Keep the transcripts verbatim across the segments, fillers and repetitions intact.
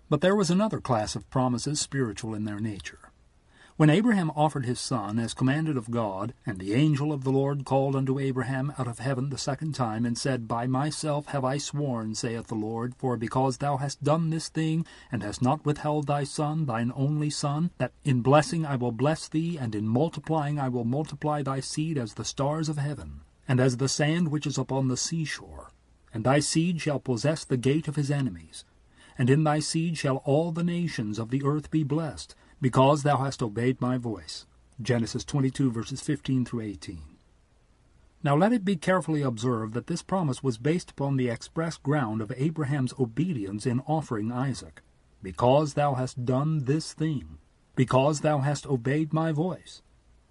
But there was another class of promises spiritual in their nature. When Abraham offered his son as commanded of God, and the angel of the Lord called unto Abraham out of heaven the second time, and said, By myself have I sworn, saith the Lord, for because thou hast done this thing, and hast not withheld thy son, thine only son, that in blessing I will bless thee, and in multiplying I will multiply thy seed as the stars of heaven, and as the sand which is upon the seashore. And thy seed shall possess the gate of his enemies. And in thy seed shall all the nations of the earth be blessed, because thou hast obeyed my voice. Genesis twenty-two, verses fifteen through eighteen. Now let it be carefully observed that this promise was based upon the express ground of Abraham's obedience in offering Isaac. Because thou hast done this thing, because thou hast obeyed my voice.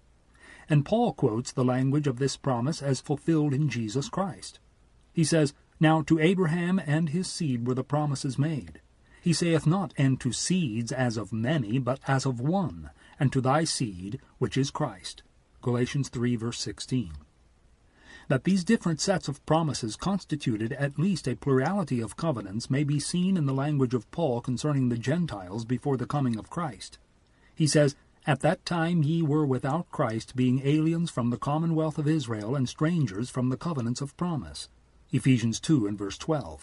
And Paul quotes the language of this promise as fulfilled in Jesus Christ. He says, Now to Abraham and his seed were the promises made. He saith not, and to seeds as of many, but as of one, and to thy seed, which is Christ. Galatians three, verse sixteen. That these different sets of promises constituted at least a plurality of covenants may be seen in the language of Paul concerning the Gentiles before the coming of Christ. He says, At that time ye were without Christ, being aliens from the commonwealth of Israel, and strangers from the covenants of promise. Ephesians two and verse twelve.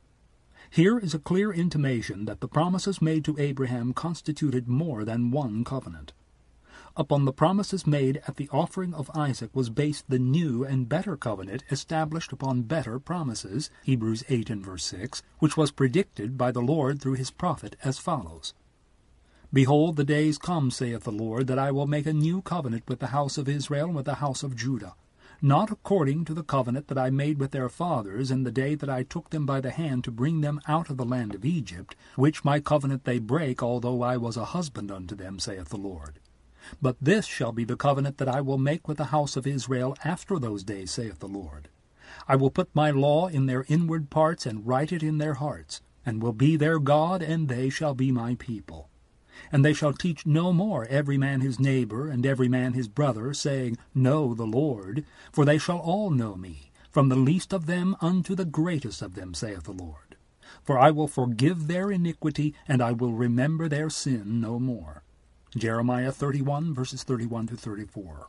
Here is a clear intimation that the promises made to Abraham constituted more than one covenant. Upon the promises made at the offering of Isaac was based the new and better covenant established upon better promises, Hebrews eight and verse six, which was predicted by the Lord through his prophet as follows. Behold, the days come, saith the Lord, that I will make a new covenant with the house of Israel and with the house of Judah, not according to the covenant that I made with their fathers in the day that I took them by the hand to bring them out of the land of Egypt, which my covenant they break, although I was a husband unto them, saith the Lord. But this shall be the covenant that I will make with the house of Israel after those days, saith the Lord. I will put my law in their inward parts, and write it in their hearts, and will be their God, and they shall be my people. And they shall teach no more every man his neighbor, and every man his brother, saying, Know the Lord, for they shall all know me, from the least of them unto the greatest of them, saith the Lord. For I will forgive their iniquity, and I will remember their sin no more. Jeremiah thirty-one, verses thirty-one to thirty-four.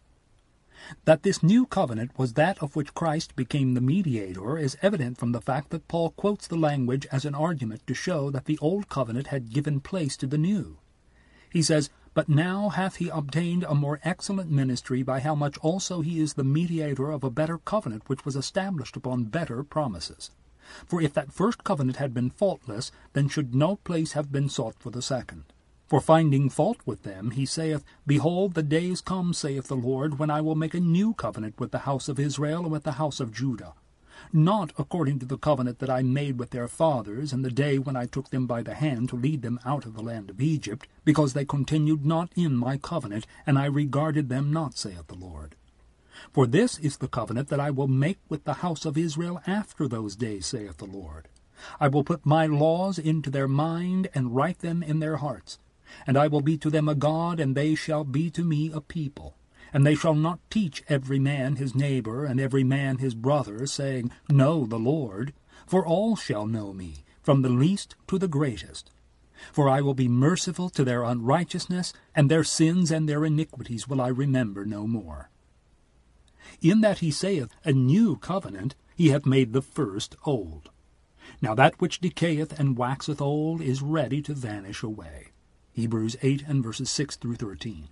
That this new covenant was that of which Christ became the mediator is evident from the fact that Paul quotes the language as an argument to show that the old covenant had given place to the new. He says, But now hath he obtained a more excellent ministry, by how much also he is the mediator of a better covenant, which was established upon better promises. For if that first covenant had been faultless, then should no place have been sought for the second. For finding fault with them, he saith, Behold, the days come, saith the Lord, when I will make a new covenant with the house of Israel and with the house of Judah, not according to the covenant that I made with their fathers in the day when I took them by the hand to lead them out of the land of Egypt, because they continued not in my covenant, and I regarded them not, saith the Lord. For this is the covenant that I will make with the house of Israel after those days, saith the Lord. I will put my laws into their mind, and write them in their hearts. And I will be to them a God, and they shall be to me a people. And they shall not teach every man his neighbor, and every man his brother, saying, Know the Lord, for all shall know me, from the least to the greatest. For I will be merciful to their unrighteousness, and their sins and their iniquities will I remember no more. In that he saith, A new covenant, he hath made the first old. Now that which decayeth and waxeth old is ready to vanish away. Hebrews eight and verses six through thirteen.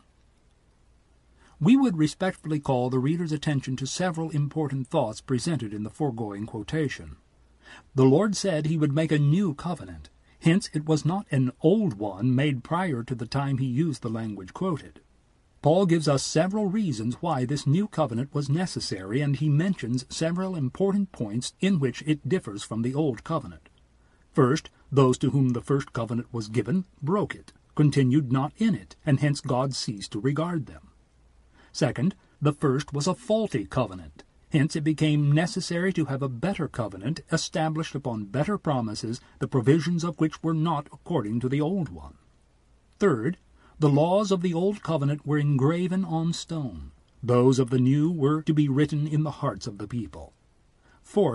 We would respectfully call the reader's attention to several important thoughts presented in the foregoing quotation. The Lord said he would make a new covenant. Hence it was not an old one made prior to the time he used the language quoted. Paul gives us several reasons why this new covenant was necessary, and he mentions several important points in which it differs from the old covenant. First, those to whom the first covenant was given broke it, continued not in it, and hence God ceased to regard them. Second, the first was a faulty covenant. Hence it became necessary to have a better covenant, established upon better promises, the provisions of which were not according to the old one. Third, the laws of the old covenant were engraven on stone. Those of the new were to be written in the hearts of the people. Fourth,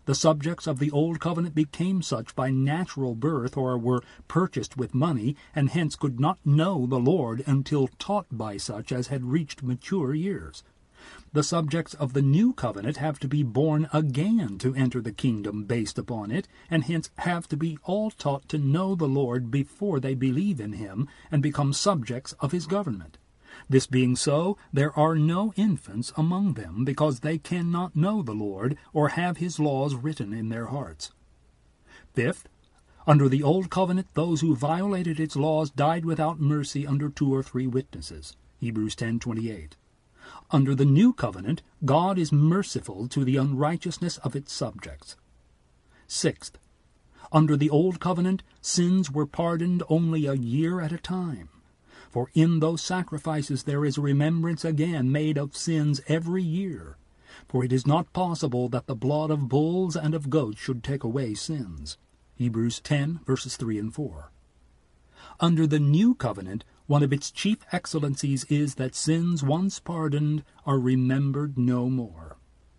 The subjects of the Old Covenant became such by natural birth or were purchased with money, and hence could not know the Lord until taught by such as had reached mature years. The subjects of the New Covenant have to be born again to enter the kingdom based upon it, and hence have to be all taught to know the Lord before they believe in him and become subjects of his government. This being so, there are no infants among them, because they cannot know the Lord or have his laws written in their hearts. Fifth, under the Old Covenant, those who violated its laws died without mercy under two or three witnesses. Hebrews ten twenty-eight. Under the New Covenant, God is merciful to the unrighteousness of its subjects. Sixth, under the Old Covenant, sins were pardoned only a year at a time. For in those sacrifices there is remembrance again made of sins every year. For it is not possible that the blood of bulls and of goats should take away sins. Hebrews ten, verses three and four. Under the New Covenant, one of its chief excellencies is that sins once pardoned are remembered no more.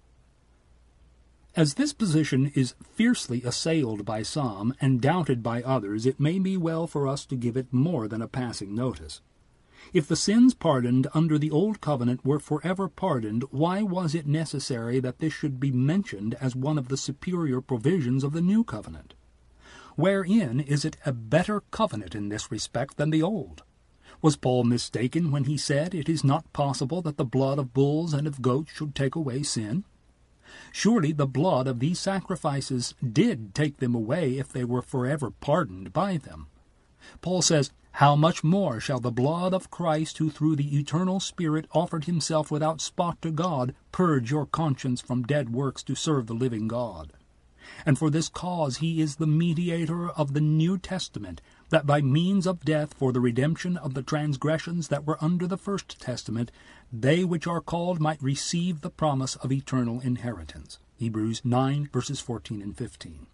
As this position is fiercely assailed by some and doubted by others, it may be well for us to give it more than a passing notice. If the sins pardoned under the Old Covenant were forever pardoned, why was it necessary that this should be mentioned as one of the superior provisions of the New Covenant? Wherein is it a better covenant in this respect than the Old? Was Paul mistaken when he said it is not possible that the blood of bulls and of goats should take away sin? Surely the blood of these sacrifices did take them away if they were forever pardoned by them. Paul says, "How much more shall the blood of Christ, who through the eternal Spirit offered himself without spot to God, purge your conscience from dead works to serve the living God? And for this cause he is the mediator of the New Testament, that by means of death for the redemption of the transgressions that were under the First Testament, they which are called might receive the promise of eternal inheritance." Hebrews nine, verses fourteen and fifteen.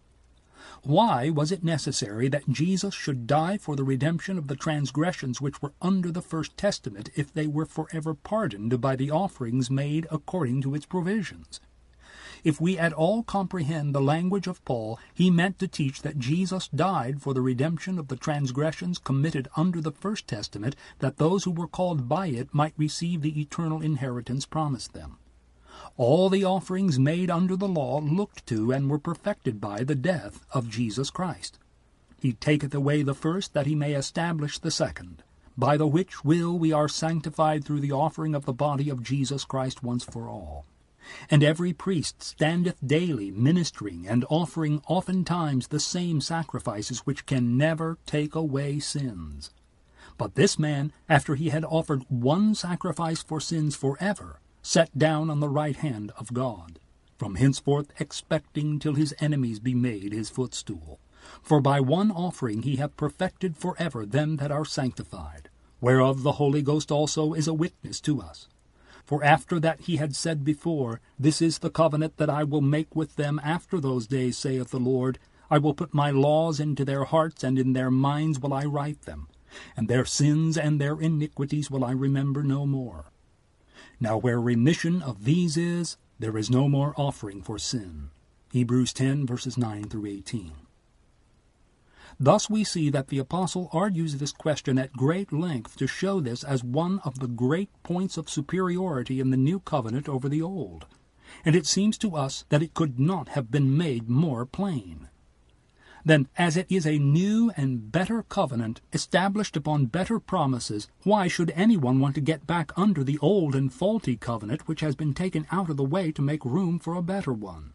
Why was it necessary that Jesus should die for the redemption of the transgressions which were under the First Testament if they were forever pardoned by the offerings made according to its provisions? If we at all comprehend the language of Paul, he meant to teach that Jesus died for the redemption of the transgressions committed under the First Testament, that those who were called by it might receive the eternal inheritance promised them. All the offerings made under the law looked to and were perfected by the death of Jesus Christ. He taketh away the first, that he may establish the second, by the which will we are sanctified through the offering of the body of Jesus Christ once for all. And every priest standeth daily ministering and offering oftentimes the same sacrifices which can never take away sins. But this man, after he had offered one sacrifice for sins forever, sat down on the right hand of God, from henceforth expecting till his enemies be made his footstool. For by one offering he hath perfected forever them that are sanctified, whereof the Holy Ghost also is a witness to us. For after that he had said before, This is the covenant that I will make with them after those days, saith the Lord. I will put my laws into their hearts, and in their minds will I write them. And their sins and their iniquities will I remember no more. Now where remission of these is, there is no more offering for sin. Hebrews ten, verses nine through eighteen. Thus we see that the Apostle argues this question at great length to show this as one of the great points of superiority in the New Covenant over the Old, and it seems to us that it could not have been made more plain. Then, as it is a new and better covenant, established upon better promises, why should anyone want to get back under the old and faulty covenant which has been taken out of the way to make room for a better one?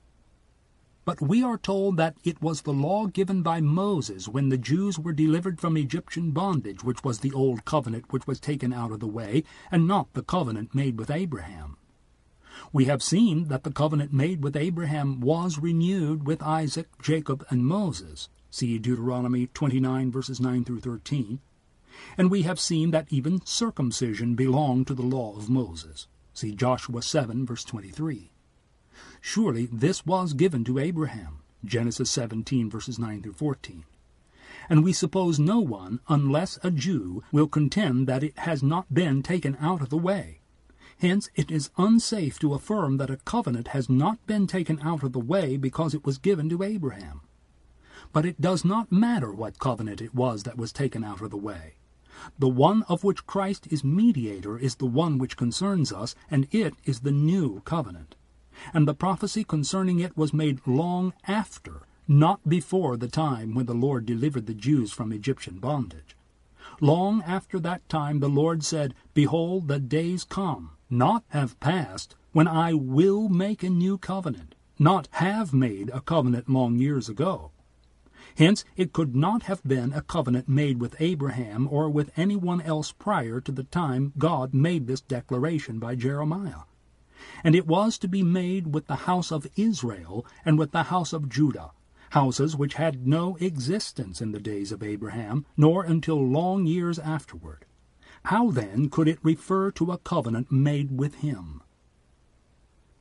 But we are told that it was the law given by Moses when the Jews were delivered from Egyptian bondage, which was the old covenant which was taken out of the way, and not the covenant made with Abraham. We have seen that the covenant made with Abraham was renewed with Isaac, Jacob, and Moses. See Deuteronomy twenty-nine, verses nine through thirteen. And we have seen that even circumcision belonged to the law of Moses. See Joshua seven, verse twenty-three. Surely this was given to Abraham. Genesis seventeen, verses nine through fourteen. And we suppose no one, unless a Jew, will contend that it has not been taken out of the way. Hence it is unsafe to affirm that a covenant has not been taken out of the way because it was given to Abraham. But it does not matter what covenant it was that was taken out of the way. The one of which Christ is mediator is the one which concerns us, and it is the new covenant. And the prophecy concerning it was made long after, not before the time when the Lord delivered the Jews from Egyptian bondage. Long after that time the Lord said, Behold, the days come, not have passed, when I will make a new covenant, not have made a covenant long years ago. Hence it could not have been a covenant made with Abraham or with anyone else prior to the time God made this declaration by Jeremiah. And it was to be made with the house of Israel and with the house of Judah, houses which had no existence in the days of Abraham, nor until long years afterward. How then could it refer to a covenant made with him?